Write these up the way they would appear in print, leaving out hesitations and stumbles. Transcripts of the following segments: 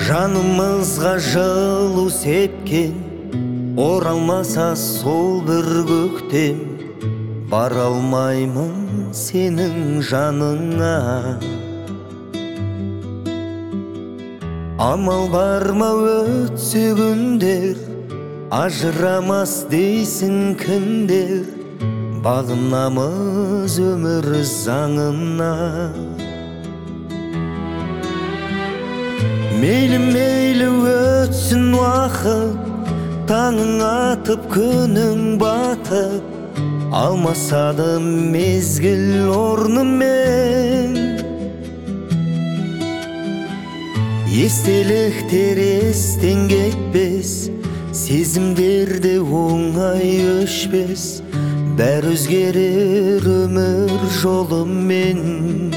Жанымызға жылу сепкен, оралмаса сол бір көктем, бара алмаймын сенің жаныңа. Амал бар ма өтсе күндер, ажырамас дейсің кімдер, бағынамыз өмір заңына. Мейлі өтсін уақыт, таңың атып күнің батып, алмасады мезгіл орнымен. Естеліктер естен кетпес, сезімдерде оңай өшпес, бәрі өзгерер өмір жолымен.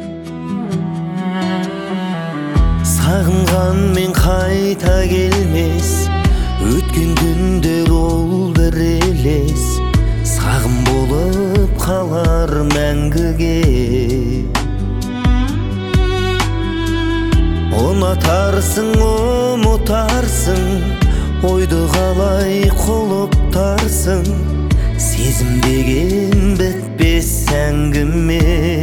Сағынғанмен қайта келмес, өткен күндер ол бір елес, сағым болып қалар мәңгіге. Ұнатарсың, ұмытарсың, ойды қалай құлыптарсың, сезім деген бітпес әңгіме.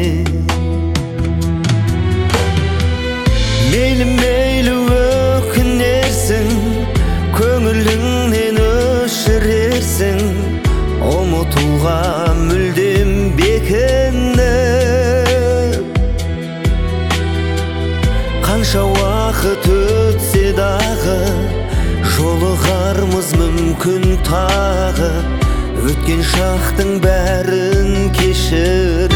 Мейлі өкінерсің, көңіліңнен өшірерсің, ұмытуға мүлдем бекініп. Қанша уақыт өтсе дағы, жолығармыз мүмкін тағы, өткен шақтың бәрін кешір.